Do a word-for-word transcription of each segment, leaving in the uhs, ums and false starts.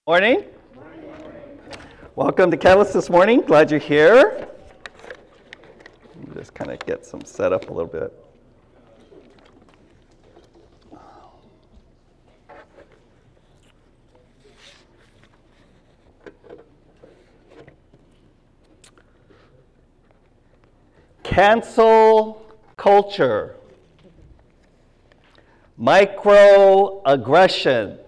Morning. Welcome to Catalyst this morning. Glad you're here. Let me just kind of get some set up a little bit. Cancel culture. Microaggressions.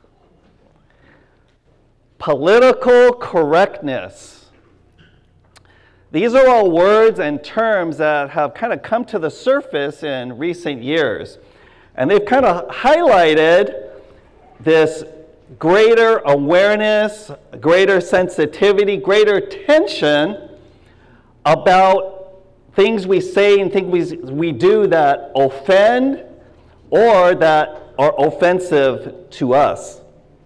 Political correctness. These are all words and terms that have kind of come to the surface in recent years. And they've kind of highlighted this greater awareness, greater sensitivity, greater attention about things we say and things we, we do that offend or that are offensive to us.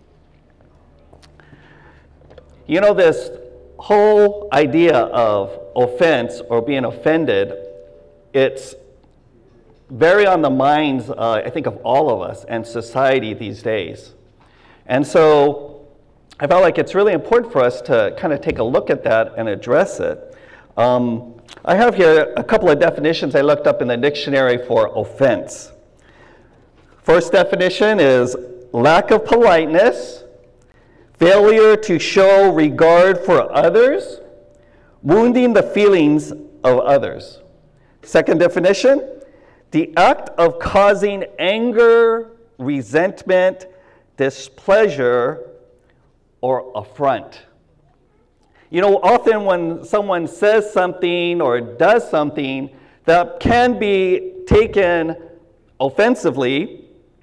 You know, this whole idea of offense or being offended, it's very on the minds, uh, I think, of all of us and society these days. And so I felt like it's really important for us to kind of take a look at that and address it. Um, I have here a couple of definitions I looked up in the dictionary for offense. First definition is lack of politeness, failure to show regard for others, wounding the feelings of others. Second definition, the act of causing anger, resentment, displeasure, or affront. You know, often when someone says something or does something that can be taken offensively,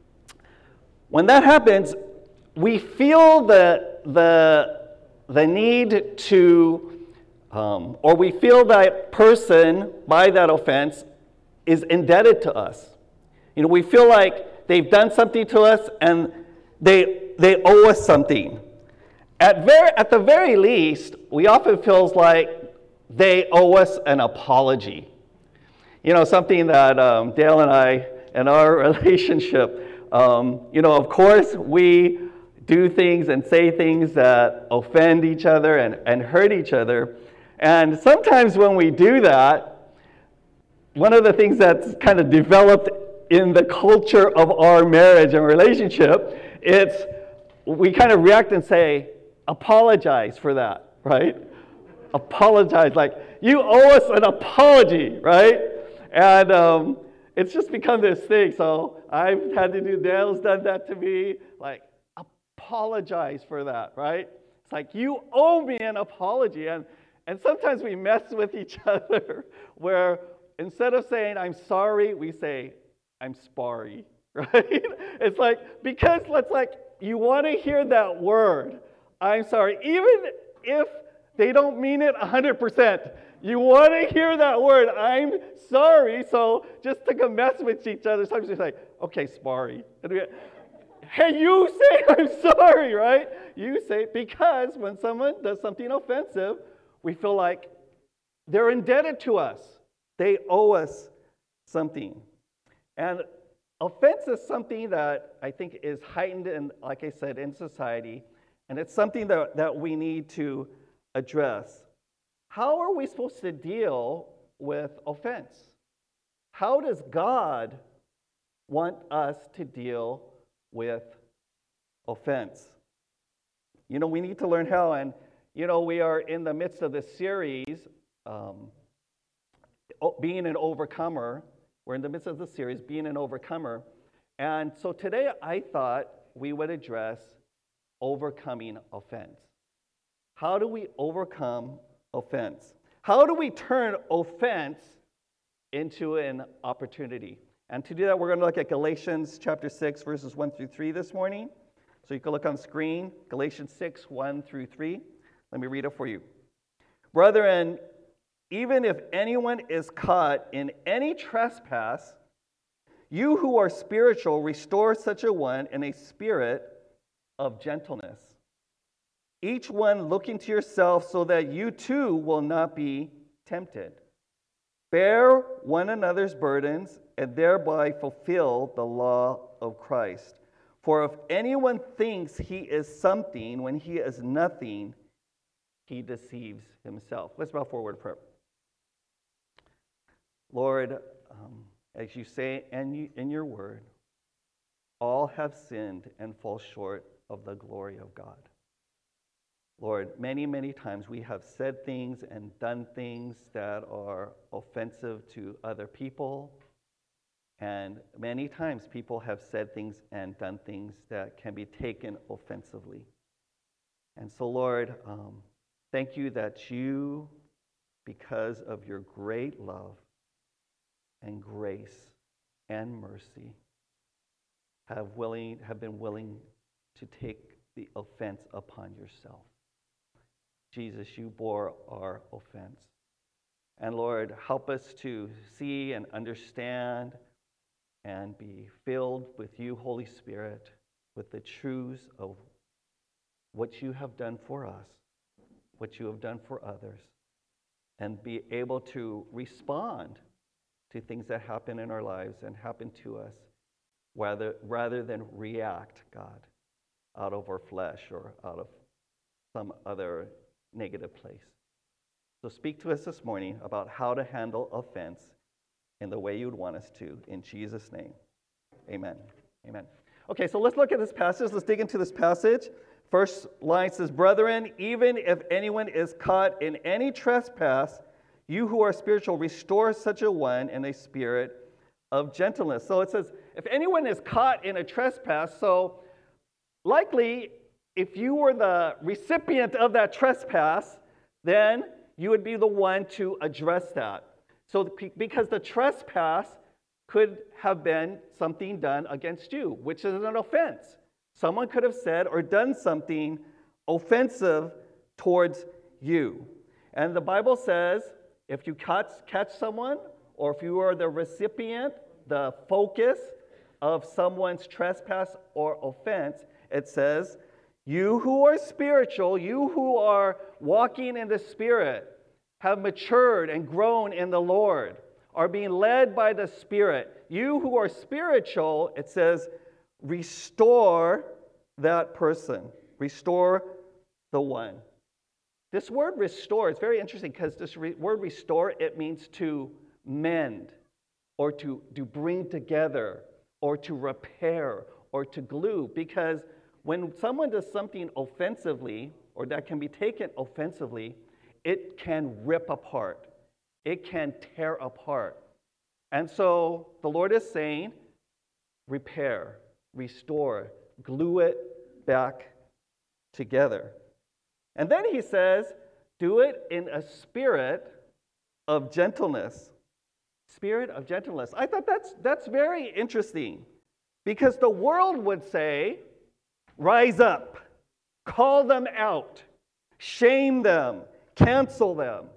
when that happens, we feel the, the, the need to, um, or we feel that person, by that offense, is indebted to us. You know, we feel like they've done something to us and they, they owe us something. At, ver- at the very least, we often feel like they owe us an apology. You know, something that um, Dale and I, in our relationship, um, you know, of course, we do things and say things that offend each other and, and hurt each other. And sometimes when we do that, one of the things that's kind of developed in the culture of our marriage and relationship, it's we kind of react and say, apologize for that, right? Apologize, like, you owe us an apology, right? And um, it's just become this thing. So I've had to do, Dale's done that to me, like, apologize for that, right? It's like, you owe me an apology. And, and sometimes we mess with each other where instead of saying, I'm sorry, we say, I'm sparry, right? It's like, because let's like, you want to hear that word, I'm sorry, even if they don't mean it one hundred percent. You want to hear that word, I'm sorry. So just to mess with each other, sometimes we say, okay, sparry. Hey, you say I'm sorry, right? You say, because when someone does something offensive, we feel like they're indebted to us. They owe us something. And offense is something that I think is heightened, in, like I said, in society. And it's something that, that we need to address. How are we supposed to deal with offense? How does God want us to deal with offense? You know, we need to learn how, and you know, we are in the midst of this series, um, being an overcomer. We're in the midst of the series, being an overcomer. And so today I thought we would address overcoming offense. How do we overcome offense? How do we turn offense into an opportunity? And to do that, we're going to look at Galatians chapter six, verses one through three this morning. So you can look on screen, Galatians six, one through three. Let me read it for you. Brethren, even if anyone is caught in any trespass, you who are spiritual, restore such a one in a spirit of gentleness. Each one looking to yourself so that you too will not be tempted. Bear one another's burdens and thereby fulfill the law of Christ. For if anyone thinks he is something when he is nothing, he deceives himself. Let's bow forward for prayer. Lord, um, as you say in, you, in your word, all have sinned and fall short of the glory of God. Lord, many, many times we have said things and done things that are offensive to other people. And many times people have said things and done things that can be taken offensively. And so, Lord, um, thank you that you, because of your great love and grace and mercy, have willing have been willing to take the offense upon yourself. Jesus, you bore our offense. And Lord, help us to see and understand and be filled with you, Holy Spirit, with the truths of what you have done for us, what you have done for others, and be able to respond to things that happen in our lives and happen to us rather, rather than react, God, out of our flesh or out of some other negative place. So speak to us this morning about how to handle offense in the way you would want us to. In Jesus' name, amen. Amen. Okay, so let's look at this passage. Let's dig into this passage. First line says, "Brethren, even if anyone is caught in any trespass, you who are spiritual, restore such a one in a spirit of gentleness." So it says, if anyone is caught in a trespass, so likely if you were the recipient of that trespass, then you would be the one to address that. So because the trespass could have been something done against you, which is an offense. Someone could have said or done something offensive towards you. And the Bible says if you catch, catch someone, or if you are the recipient, the focus of someone's trespass or offense, it says, you who are spiritual, you who are walking in the Spirit, have matured and grown in the Lord, are being led by the Spirit. You who are spiritual, it says, restore that person. Restore the one. This word restore is very interesting because this re- word restore, it means to mend or to, to bring together or to repair or to glue. Because when someone does something offensively or that can be taken offensively, it can rip apart. It can tear apart. And so the Lord is saying, repair, restore, glue it back together. And then he says, do it in a spirit of gentleness. Spirit of gentleness. I thought that's that's very interesting because the world would say, rise up, call them out, shame them, cancel them.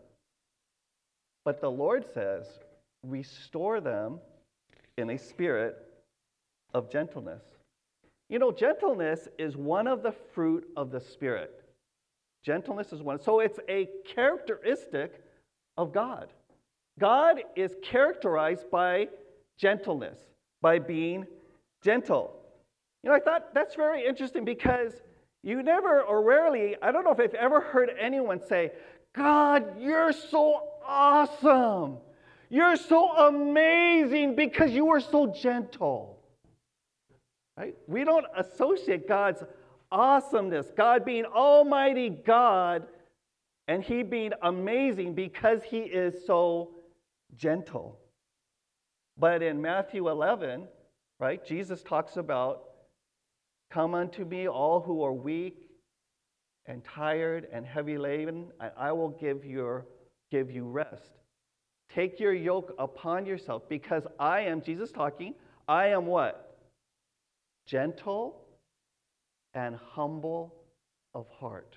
But the Lord says, restore them in a spirit of gentleness. You know, gentleness is one of the fruit of the Spirit. Gentleness is one. So it's a characteristic of God. God is characterized by gentleness, by being gentle. You know, I thought that's very interesting because you never or rarely, I don't know if I've ever heard anyone say, God, you're so awesome. You're so amazing because you are so gentle. Right? We don't associate God's awesomeness, God being Almighty God, and He being amazing because He is so gentle. But in Matthew eleven, right, Jesus talks about, come unto me, all who are weak and tired and heavy laden, and I will give your give you rest. Take your yoke upon yourself, because I am, Jesus talking, I am what? Gentle and humble of heart,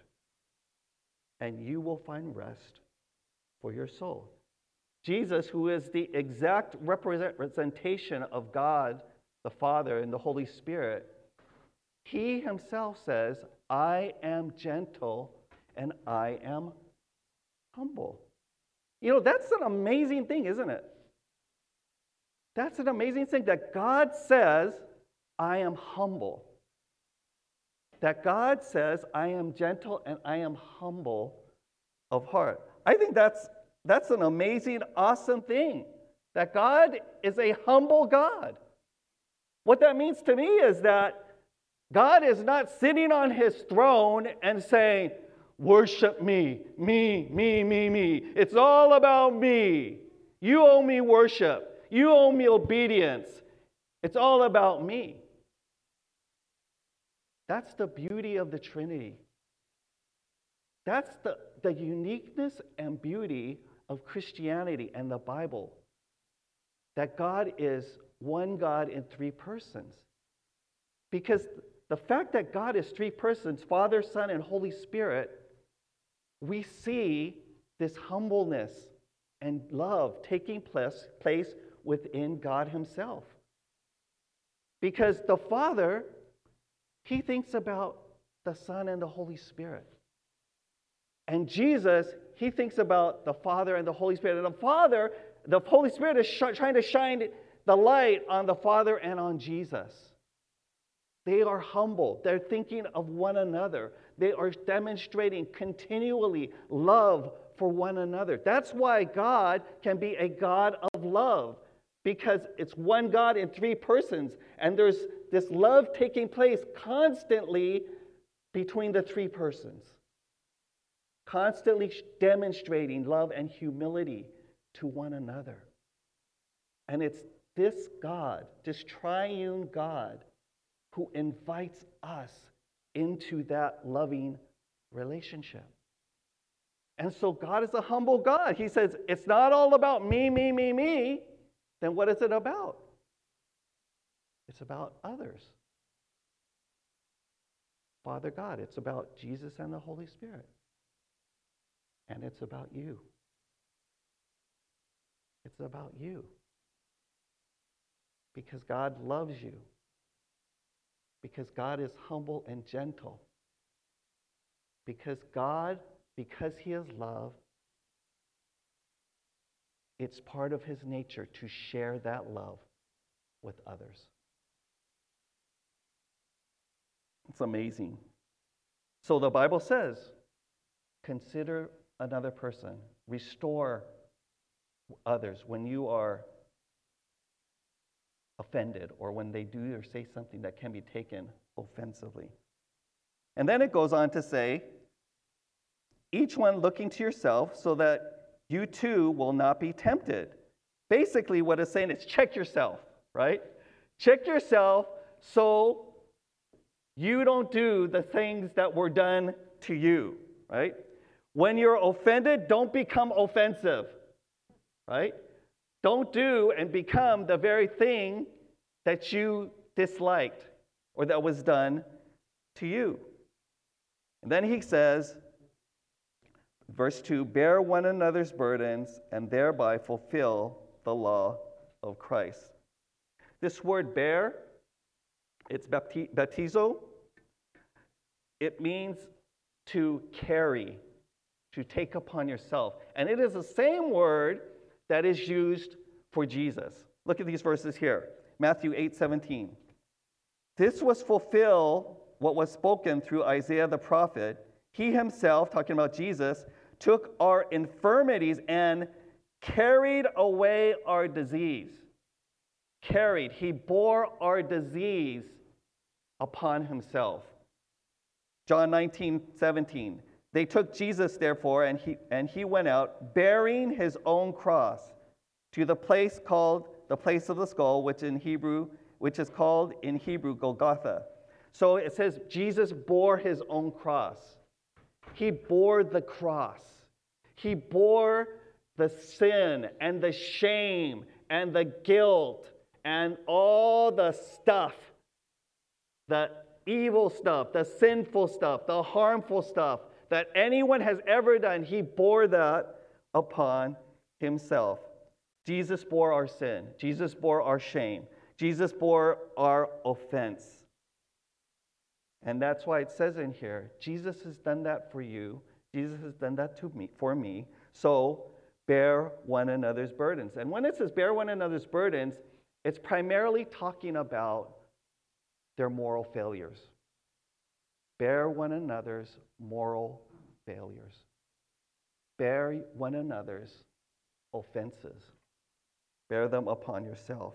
and you will find rest for your soul. Jesus, who is the exact representation of God, the Father, and the Holy Spirit, He Himself says, I am gentle and I am humble. You know, that's an amazing thing, isn't it? That's an amazing thing that God says, I am humble. that God says, I am gentle and I am humble of heart. I think that's, that's an amazing, awesome thing, that God is a humble God. What that means to me is that God is not sitting on his throne and saying, worship me, me, me, me, me. It's all about me. You owe me worship. You owe me obedience. It's all about me. That's the beauty of the Trinity. That's the, the uniqueness and beauty of Christianity and the Bible. That God is one God in three persons. Because the fact that God is three persons, Father, Son, and Holy Spirit, we see this humbleness and love taking place, place within God himself. Because the Father, he thinks about the Son and the Holy Spirit. And Jesus, he thinks about the Father and the Holy Spirit. And the Father, the Holy Spirit is sh- trying to shine the light on the Father and on Jesus. They are humble. They're thinking of one another. They are demonstrating continually love for one another. That's why God can be a God of love, because it's one God in three persons, and there's this love taking place constantly between the three persons, constantly demonstrating love and humility to one another. And it's this God, this triune God, who invites us into that loving relationship. And so God is a humble God. He says, it's not all about me, me, me, me. Then what is it about? It's about others. Father God, it's about Jesus and the Holy Spirit. And it's about you. It's about you. Because God loves you. Because God is humble and gentle. Because God, because he is love, it's part of his nature to share that love with others. It's amazing. So the Bible says, consider another person. Restore others when you are offended or when they do or say something that can be taken offensively. And then it goes on to say, each one looking to yourself so that you too will not be tempted. Basically what it's saying is check yourself, right? Check yourself so you don't do the things that were done to you, right? When you're offended, don't become offensive, right? Don't do and become the very thing that you disliked or that was done to you. And then he says, verse two, bear one another's burdens and thereby fulfill the law of Christ. This word bear, it's baptizo. It means to carry, to take upon yourself. And it is the same word that is used for Jesus. Look at these verses here. Matthew eight seventeen. This was fulfill what was spoken through Isaiah the prophet. He himself, talking about Jesus, took our infirmities and carried away our disease. Carried. He bore our disease upon himself. John nineteen seventeen. They took Jesus, therefore, and he, and he went out, bearing his own cross, to the place called the place of the skull, which in Hebrew, which is called in Hebrew Golgotha. So it says Jesus bore his own cross. He bore the cross. He bore the sin and the shame and the guilt and all the stuff, the evil stuff, the sinful stuff, the harmful stuff that anyone has ever done. He bore that upon himself. Jesus bore our sin. Jesus bore our shame. Jesus bore our offense. And that's why it says in here, Jesus has done that for you. Jesus has done that to me, for me. So bear one another's burdens. And when it says bear one another's burdens, it's primarily talking about their moral failures. bear one another's moral failures. Bear one another's offenses. Bear them upon yourself.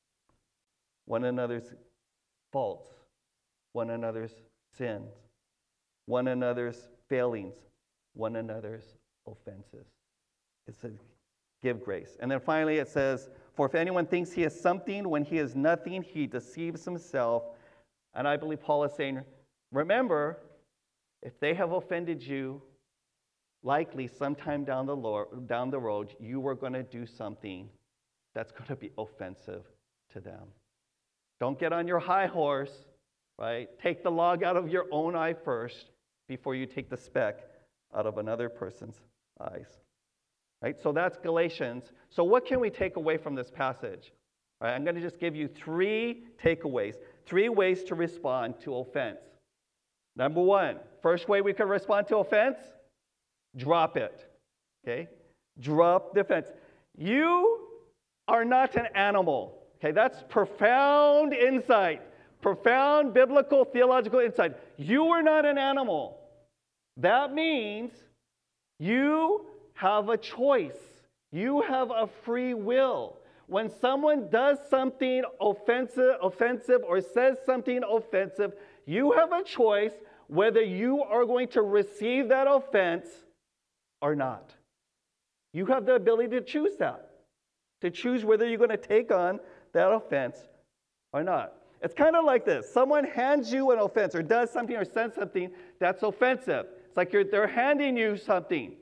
One another's faults, one another's sins, one another's failings, one another's offenses. It says, give grace. And then finally it says, for if anyone thinks he is something when he is nothing, he deceives himself. And I believe Paul is saying, remember, if they have offended you, likely sometime down the, Lord, down the road, you are going to do something that's going to be offensive to them. Don't get on your high horse, right? Take the log out of your own eye first before you take the speck out of another person's eyes. Right? So that's Galatians. So what can we take away from this passage? All right, I'm going to just give you three takeaways, three ways to respond to offense. Number one, first way we can respond to offense, drop it. Okay? Drop the offense. You are not an animal. Okay, that's profound insight, profound biblical theological insight. You are not an animal. That means you have a choice. You have a free will. When someone does something offensive, offensive or says something offensive, you have a choice whether you are going to receive that offense or not. You have the ability to choose that, to choose whether you're going to take on that offense or not. It's kind of like this. Someone hands you an offense or does something or says something that's offensive. It's like you're, they're handing you something.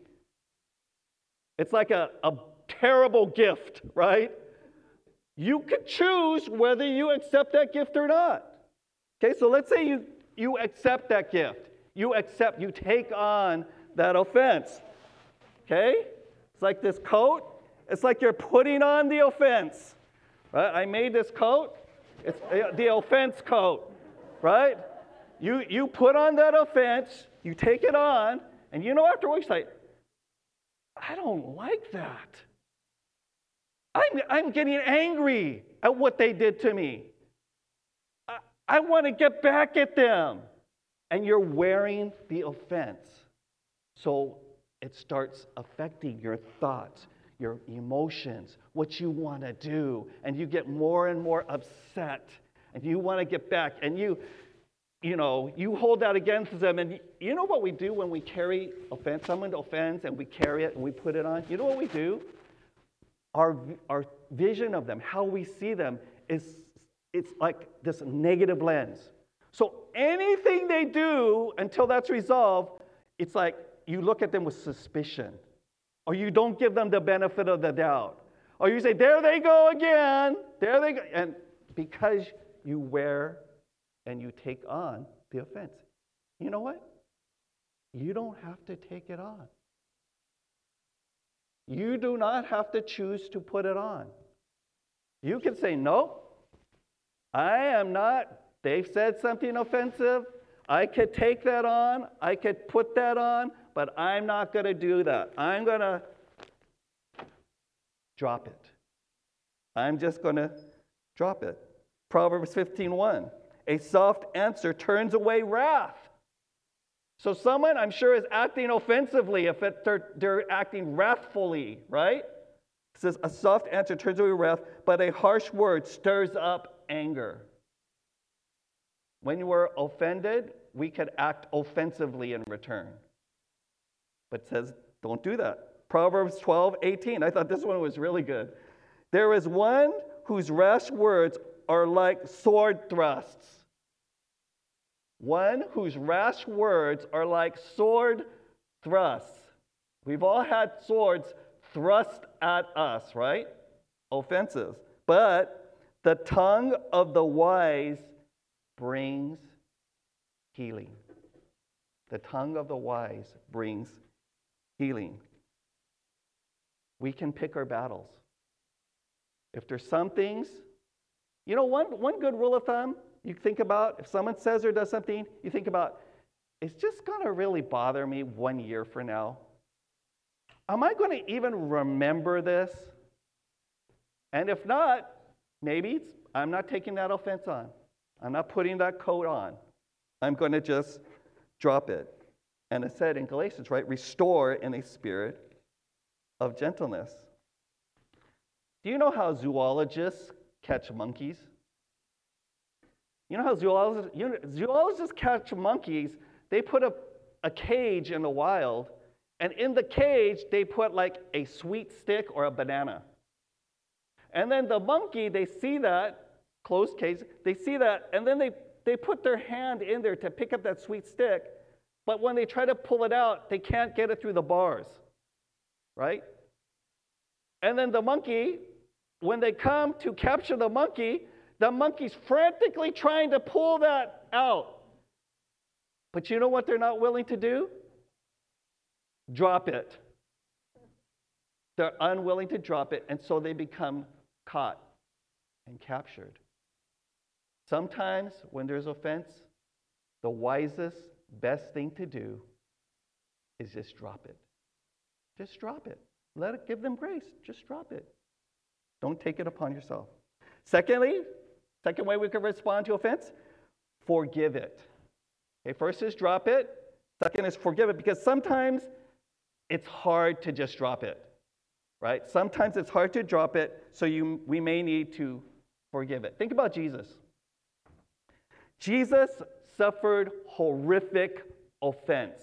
It's like a, a terrible gift, right? You could choose whether you accept that gift or not. Okay, so let's say you, you accept that gift. You accept, you take on that offense. Okay? It's like this coat. It's like you're putting on the offense. Right? I made this coat. It's the offense coat, right? You you put on that offense, you take it on, and you know after a while you're like, I don't like that. I'm I'm getting angry at what they did to me. I, I want to get back at them. And you're wearing the offense. So it starts affecting your thoughts, your emotions, what you want to do, and you get more and more upset, and you want to get back, and you, you know, you hold that against them, and you know what we do when we carry offense, someone offends, and we carry it, and we put it on? You know what we do? Our, our vision of them, how we see them, is it's like this negative lens. So anything they do until that's resolved, it's like you look at them with suspicion. Or you don't give them the benefit of the doubt. Or you say, there they go again. There they go. And because you wear and you take on the offense. You know what? You don't have to take it on. You do not have to choose to put it on. You can say, no, I am not. They've said something offensive. I could take that on. I could put that on. But I'm not going to do that. I'm going to drop it. I'm just going to drop it. Proverbs fifteen one. A soft answer turns away wrath. So someone, I'm sure, is acting offensively if it, they're, they're acting wrathfully, right? It says, a soft answer turns away wrath, but a harsh word stirs up anger. When we're offended, we could act offensively in return. But it says, don't do that. Proverbs twelve eighteen. I thought this one was really good. There is one whose rash words are like sword thrusts. One whose rash words are like sword thrusts. We've all had swords thrust at us, right? Offensive. But the tongue of the wise brings healing. The tongue of the wise brings healing. We can pick our battles. If there's some things, you know, one, one good rule of thumb, you think about, if someone says or does something, you think about, is just going to really bother me one year from now? Am I going to even remember this? And if not, maybe it's, I'm not taking that offense on. I'm not putting that coat on. I'm going to just drop it. And it said in Galatians, right, restore in a spirit of gentleness. Do you know how zoologists catch monkeys? You know how zoologists, you know, zoologists catch monkeys? They put a, a cage in the wild, and in the cage, they put like a sweet stick or a banana. And then the monkey, they see that, closed cage, they see that, and then they, they put their hand in there to pick up that sweet stick, but when they try to pull it out, they can't get it through the bars, right? And then the monkey, when they come to capture the monkey, the monkey's frantically trying to pull that out. But you know what they're not willing to do? Drop it. They're unwilling to drop it, and so they become caught and captured. Sometimes when there's offense, the wisest, best thing to do is just drop it. Just drop it. Let it give them grace. Just drop it. Don't take it upon yourself. Secondly, second way we can respond to offense, forgive it. Okay, first is drop it. Second is forgive it, because sometimes it's hard to just drop it, right? Sometimes it's hard to drop it, so you we may need to forgive it. Think about Jesus. Jesus suffered horrific offense.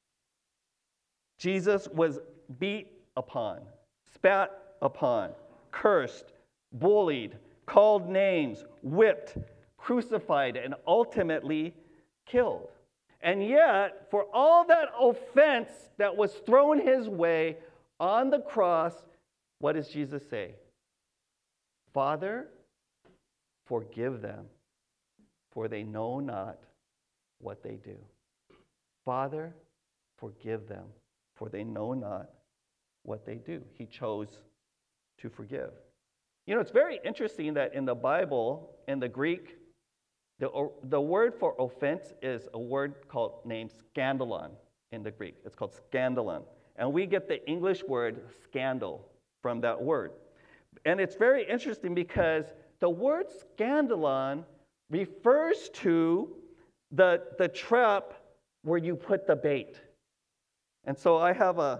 Jesus was beat upon, spat upon, cursed, bullied, called names, whipped, crucified, and ultimately killed. And yet, for all that offense that was thrown his way on the cross, what does Jesus say? Father, forgive them, for they know not what they do. Father, forgive them, for they know not what they do. He chose to forgive. You know, it's very interesting that in the Bible, in the Greek, the, the word for offense is a word called named scandalon in the Greek. It's called scandalon. And we get the English word scandal from that word. And it's very interesting because the word scandalon refers to the, the trap where you put the bait. And so I have a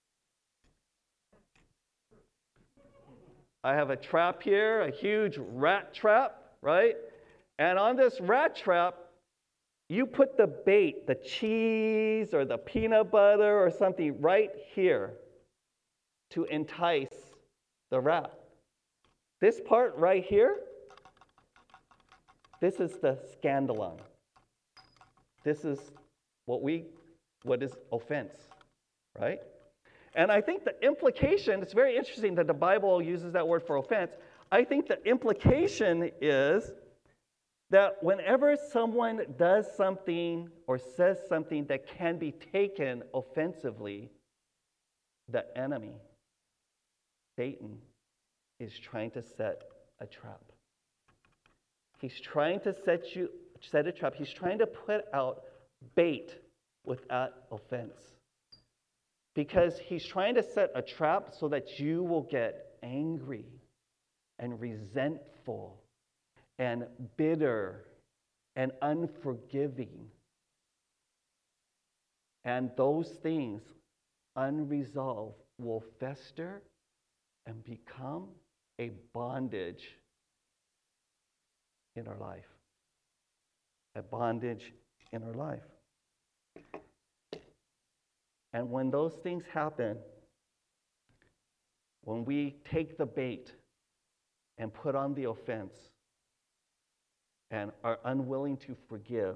I have a trap here, a huge rat trap, right? And on this rat trap, you put the bait, the cheese or the peanut butter or something right here to entice the rat. This part right here, this is the scandalon. This is what we, what is offense, right? And I think the implication, it's very interesting that the Bible uses that word for offense. I think the implication is that whenever someone does something or says something that can be taken offensively, the enemy, Satan, is trying to set a trap. He's trying to set you set a trap. He's trying to put out bait without offense. Because he's trying to set a trap so that you will get angry and resentful and bitter and unforgiving. And those things, unresolved, will fester and become a bondage in our life. A bondage in our life. And when those things happen, when we take the bait and put on the offense and are unwilling to forgive,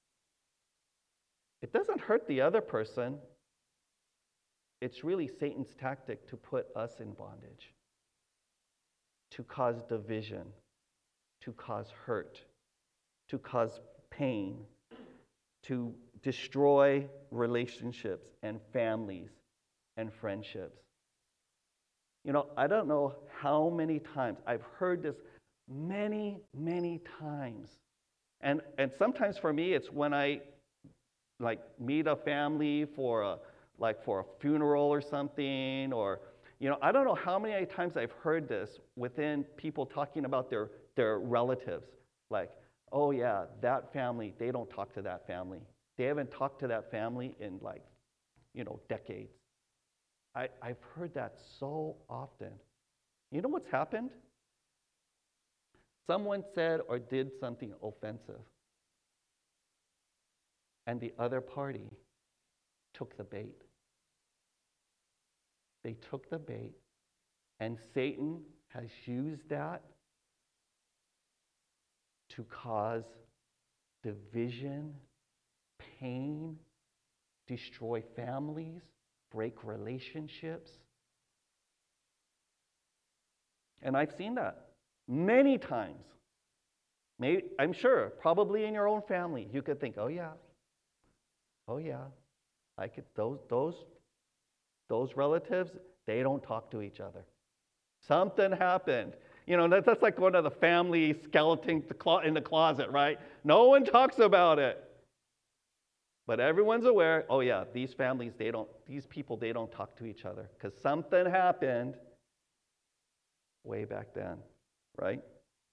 it doesn't hurt the other person. It's really Satan's tactic to put us in bondage, to cause division, to cause hurt, to cause pain, to destroy relationships and families and friendships. You know, I don't know how many times I've heard this many, many times. And and sometimes for me it's when I like meet a family for a like for a funeral or something, or you know, I don't know how many times I've heard this within people talking about their their relatives. Like, oh yeah, that family, they don't talk to that family. They haven't talked to that family in like, you know, decades. I, I've heard that so often. You know what's happened? Someone said or did something offensive, and the other party took the bait. They took the bait, and Satan has used that to cause division, pain, destroy families, break relationships. And I've seen that many times. Maybe, I'm sure, probably in your own family, you could think, oh yeah, oh yeah, I could, those, those, those relatives, they don't talk to each other. Something happened. You know, that, that's like one of the family skeletons in the closet, right? No one talks about it. But everyone's aware, oh yeah, these families, they don't, these people, they don't talk to each other because something happened way back then, right?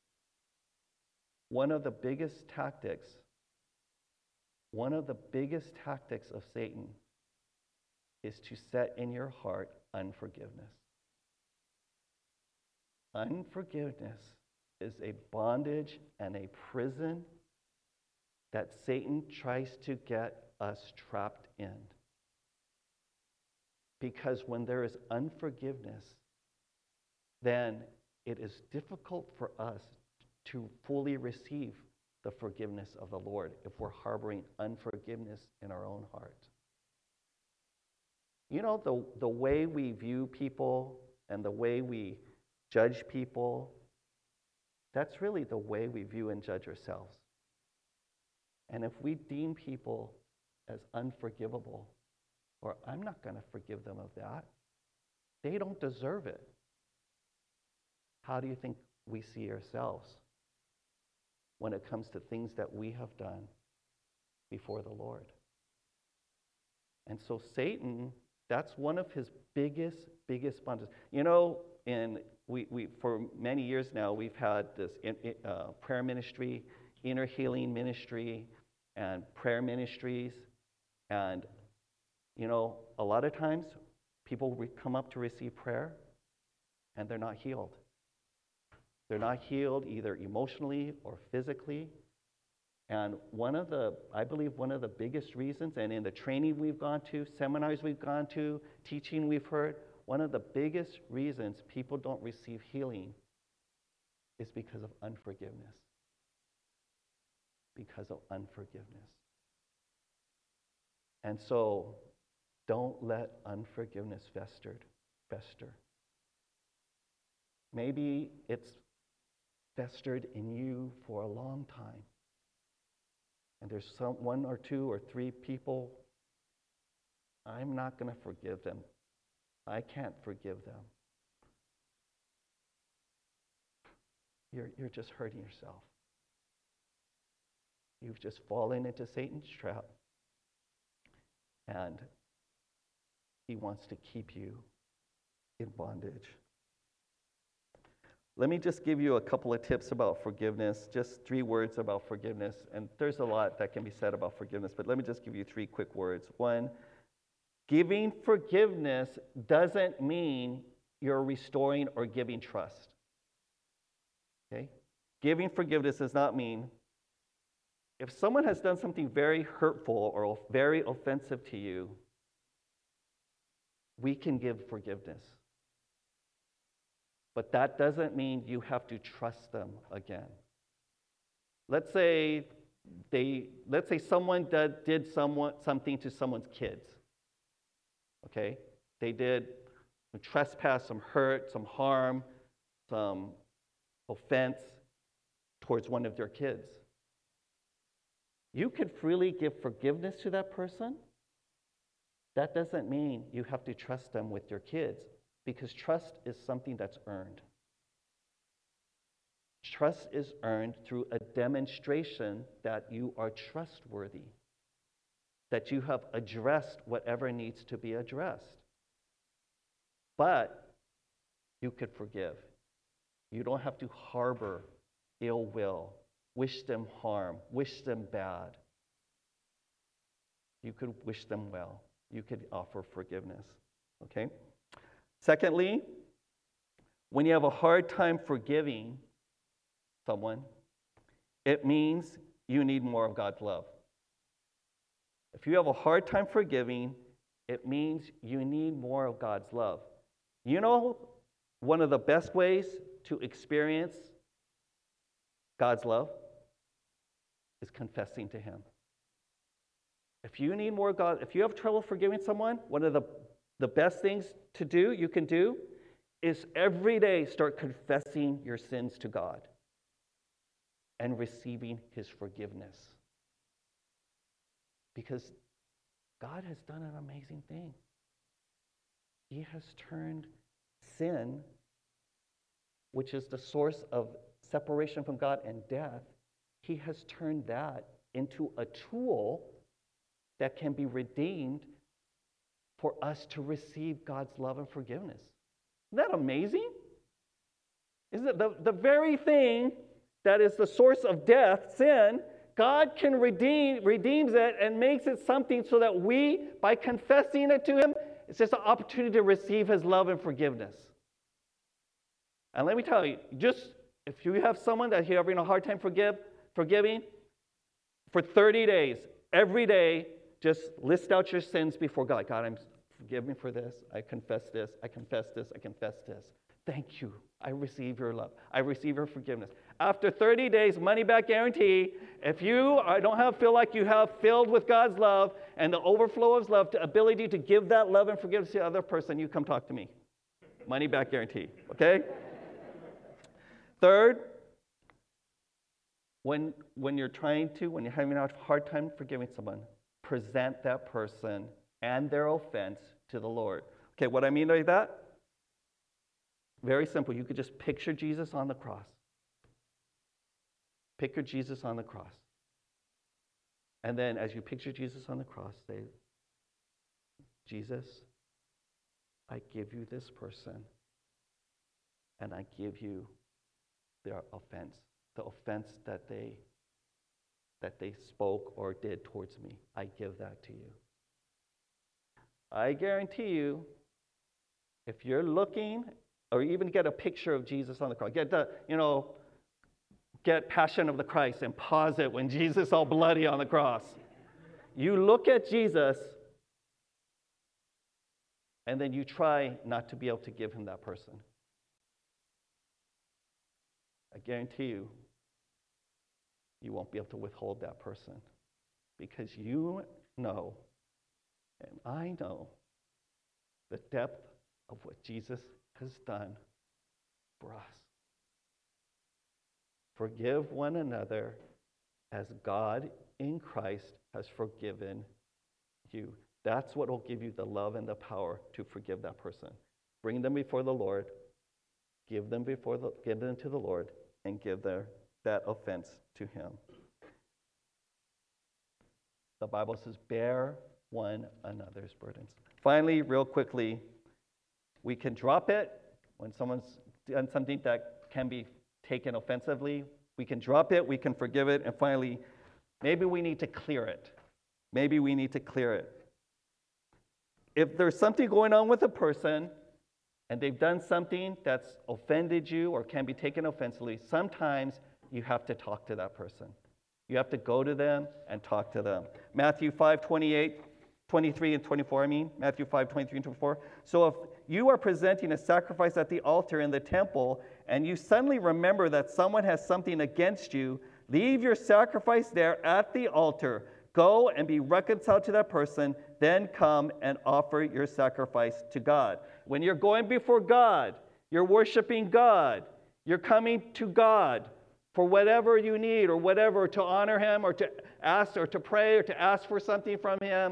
One of the biggest tactics, one of the biggest tactics of Satan is to set in your heart unforgiveness. Unforgiveness is a bondage and a prison that Satan tries to get us trapped in. Because when there is unforgiveness, then it is difficult for us to fully receive the forgiveness of the Lord if we're harboring unforgiveness in our own heart. You know, the, the way we view people and the way we judge people, that's really the way we view and judge ourselves. And if we deem people as unforgivable, or I'm not going to forgive them of that, they don't deserve it. How do you think we see ourselves when it comes to things that we have done before the Lord? And so Satan, that's one of his biggest, biggest bondages. You know, in we, we for many years now, we've had this in, uh, prayer ministry, inner healing ministry, and prayer ministries. And, you know, a lot of times people re- come up to receive prayer and they're not healed. They're not healed either emotionally or physically. And one of the, I believe one of the biggest reasons, and in the training we've gone to, seminars we've gone to, teaching we've heard, one of the biggest reasons people don't receive healing is because of unforgiveness. Because of unforgiveness. And so, don't let unforgiveness fester. Fester. Maybe it's festered in you for a long time. And there's some one or two or three people, I'm not going to forgive them. I can't forgive them. You're, you're just hurting yourself. You've just fallen into Satan's trap. And he wants to keep you in bondage. Let me just give you a couple of tips about forgiveness, just three words about forgiveness. And there's a lot that can be said about forgiveness, but let me just give you three quick words. One, giving forgiveness doesn't mean you're restoring or giving trust. Okay? Giving forgiveness does not mean if someone has done something very hurtful or very offensive to you, we can give forgiveness. But that doesn't mean you have to trust them again. Let's say they, let's say someone did, did someone, something to someone's kids. Okay? They did some trespass, some hurt, some harm, some offense towards one of their kids. You could freely give forgiveness to that person. That doesn't mean you have to trust them with your kids, because trust is something that's earned. Trust is earned through a demonstration that you are trustworthy, that you have addressed whatever needs to be addressed. But you could forgive. You don't have to harbor ill will, wish them harm, wish them bad. You could wish them well. You could offer forgiveness. Okay? Secondly, when you have a hard time forgiving someone, it means you need more of God's love. If you have a hard time forgiving, it means you need more of God's love. You know, one of the best ways to experience God's love is confessing to Him. If you need more God, if you have trouble forgiving someone, one of the, the best things to do, you can do, is every day start confessing your sins to God and receiving His forgiveness. Because God has done an amazing thing. He has turned sin, which is the source of separation from God and death, He has turned that into a tool that can be redeemed for us to receive God's love and forgiveness. Isn't that amazing? Isn't it the, the very thing that is the source of death, sin, God can redeem, redeems it and makes it something so that we, by confessing it to Him, it's just an opportunity to receive His love and forgiveness. And let me tell you, just if you have someone that you're having a hard time forgive, forgiving, for thirty days, every day, just list out your sins before God. God, I'm forgive me for this. I confess this. I confess this. I confess this. Thank you. I receive your love. I receive your forgiveness. After thirty days, money back guarantee. If you I don't have feel like you have filled with God's love and the overflow of love, the ability to give that love and forgiveness to the other person, you come talk to me. Money back guarantee. Okay? Third, when when you're trying to, when you're having a hard time forgiving someone, present that person and their offense to the Lord. Okay, what I mean by that? Very simple. You could just picture Jesus on the cross. Picture Jesus on the cross. And then as you picture Jesus on the cross, say, Jesus, I give you this person, and I give you their offense, the offense that they that they spoke or did towards me. I give that to you. I guarantee you, if you're looking, or even get a picture of Jesus on the cross, get the, you know, get Passion of the Christ and pause it when Jesus all bloody on the cross. You look at Jesus, and then you try not to be able to give him that person. I guarantee you, you won't be able to withhold that person because you know, and I know, the depth of what Jesus has done for us. Forgive one another as God in Christ has forgiven you. That's what will give you the love and the power to forgive that person. Bring them before the Lord, give them before the, give them to the Lord, and give their that offense to him. The Bible says, bear one another's burdens. Finally, real quickly, we can drop it when someone's done something that can be taken offensively. We can drop it, we can forgive it, and finally, maybe we need to clear it. Maybe we need to clear it. If there's something going on with a person, and they've done something that's offended you or can be taken offensively, sometimes you have to talk to that person. You have to go to them and talk to them. Matthew five, twenty-eight, twenty-three and twenty-four, I mean. Matthew five, twenty-three and twenty-four. So if you are presenting a sacrifice at the altar in the temple, and you suddenly remember that someone has something against you, leave your sacrifice there at the altar. Go and be reconciled to that person, then come and offer your sacrifice to God. When you're going before God, you're worshiping God, you're coming to God for whatever you need or whatever, to honor him or to ask or to pray or to ask for something from him.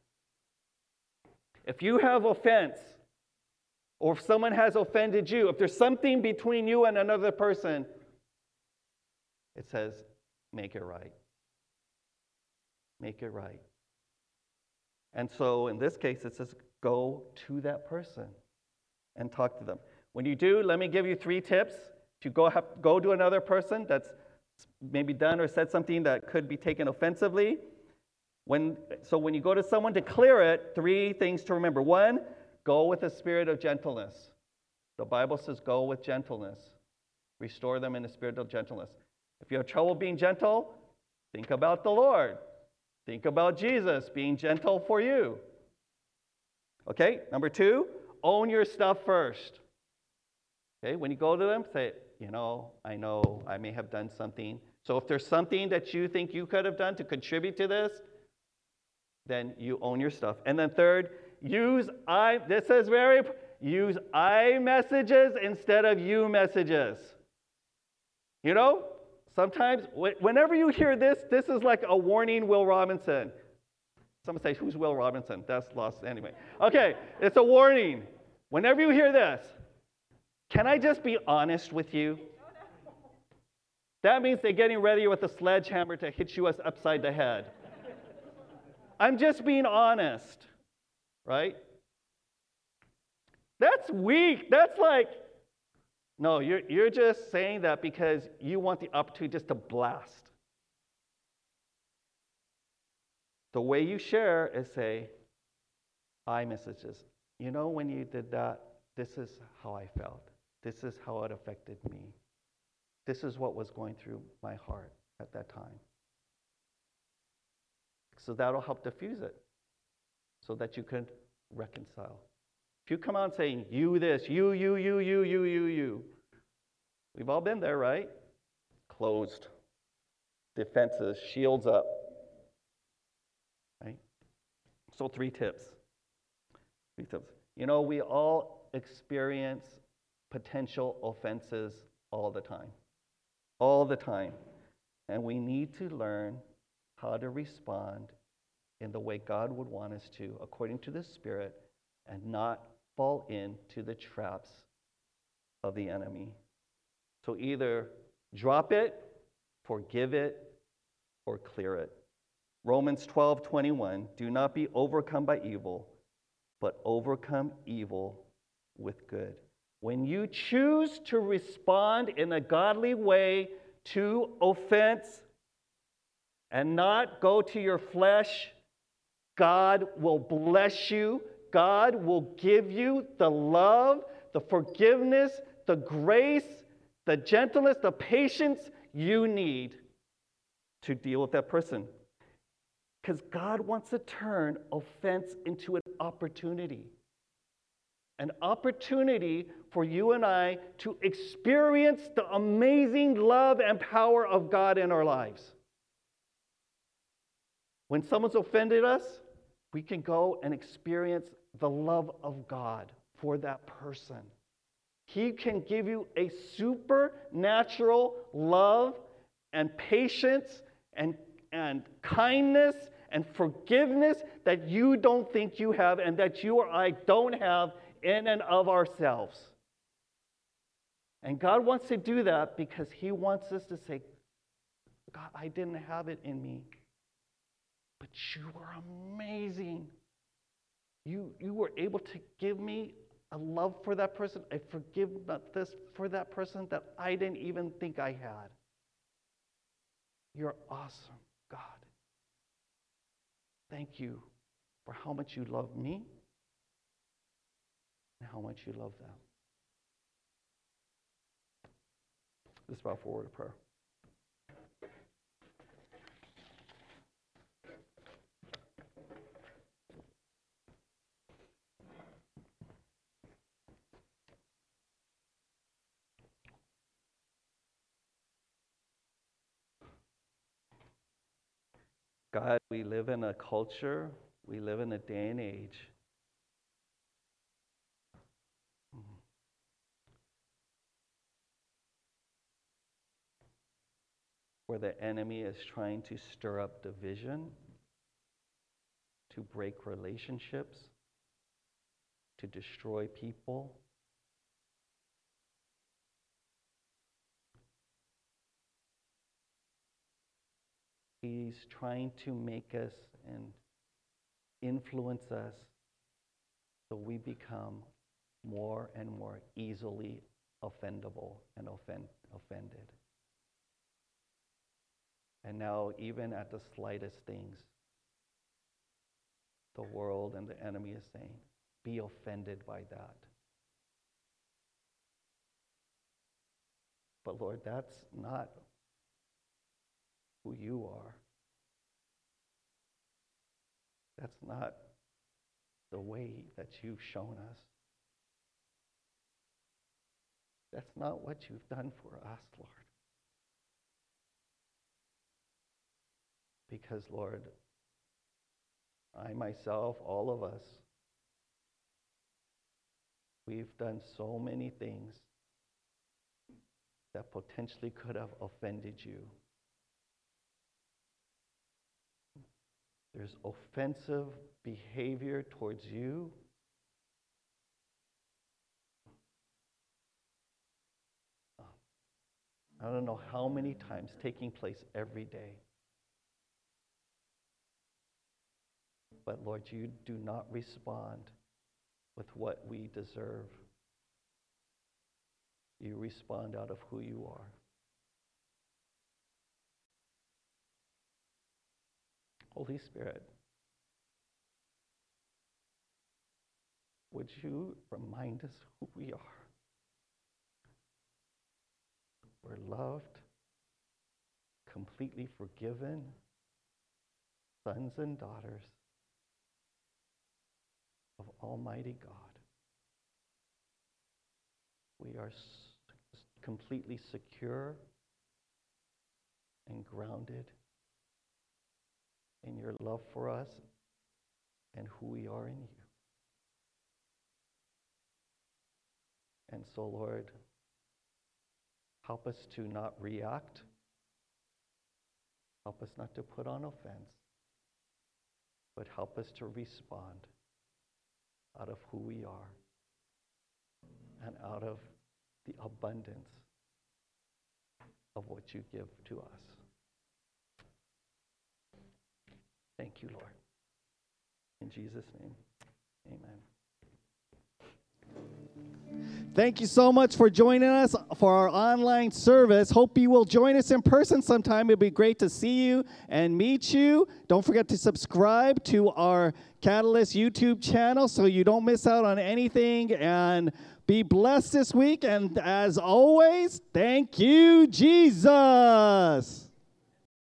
If you have offense, or if someone has offended you, if there's something between you and another person, it says, make it right. Make it right. And so in this case, it says, go to that person and talk to them. When you do, let me give you three tips. If you go, have, go to another person that's maybe done or said something that could be taken offensively, When, so when you go to someone to clear it, three things to remember. One, go with a spirit of gentleness. The Bible says go with gentleness. Restore them in a spirit of gentleness. If you have trouble being gentle, think about the Lord. Think about Jesus being gentle for you. Okay, number two, own your stuff first. Okay, when you go to them, say, you know, I know I may have done something. So if there's something that you think you could have done to contribute to this, then you own your stuff. And then third, use I, this is very, use I messages instead of you messages. You know, sometimes, whenever you hear this, this is like a warning, Will Robinson. Someone say, who's Will Robinson? That's lost anyway. Okay, it's a warning. Whenever you hear this, can I just be honest with you? That means they're getting ready with a sledgehammer to hit you upside the head. I'm just being honest, right? That's weak. That's like, no, you're, you're just saying that because you want the opportunity just to blast. The way you share is say, I messages. You know, when you did that, this is how I felt. This is how it affected me. This is what was going through my heart at that time. So that'll help diffuse it so that you can reconcile. If you come out saying, you this, you, you, you, you, you, you, you, we've all been there, right? Closed. Defenses, shields up. Right? So three tips. Three tips. You know, we all experience potential offenses all the time. All the time. And we need to learn how to respond in the way God would want us to, according to the Spirit, and not fall into the traps of the enemy. So either drop it, forgive it, or clear it. Romans twelve twenty-one, do not be overcome by evil, but overcome evil with good. When you choose to respond in a godly way to offense and not go to your flesh, God will bless you. God will give you the love, the forgiveness, the grace, the gentleness, the patience you need to deal with that person. Because God wants to turn offense into an opportunity. An opportunity for you and I to experience the amazing love and power of God in our lives. When someone's offended us, we can go and experience the love of God for that person. He can give you a supernatural love and patience and, and kindness and forgiveness that you don't think you have and that you or I don't have in and of ourselves. And God wants to do that because He wants us to say, God, I didn't have it in me, but you were amazing. You, you were able to give me a love for that person, a forgiveness for that person that I didn't even think I had. You're awesome, God. Thank you for how much you love me and how much you love them. Let's bow for a word of prayer. God, we live in a culture, we live in a day and age where the enemy is trying to stir up division, to break relationships, to destroy people. He's trying to make us and influence us so we become more and more easily offendable and offend, offended. And now, even at the slightest things, the world and the enemy is saying. Be offended by that. But Lord, that's not who you are. That's not the way that you've shown us. That's not what you've done for us, Lord. Because, Lord, I myself, all of us, we've done so many things that potentially could have offended you. There's offensive behavior towards you. I don't know how many times taking place every day. But Lord, you do not respond with what we deserve. You respond out of who you are. Holy Spirit, would you remind us who we are? We're loved, completely forgiven, sons and daughters of Almighty God. We are s- completely secure and grounded in your love for us and who we are in you. And so, Lord, help us to not react. Help us not to put on offense, but help us to respond out of who we are and out of the abundance of what you give to us. Thank you, Lord. In Jesus' name, amen. Thank you so much for joining us for our online service. Hope you will join us in person sometime. It'll be great to see you and meet you. Don't forget to subscribe to our Catalyst YouTube channel so you don't miss out on anything. And be blessed this week. And as always, thank you, Jesus.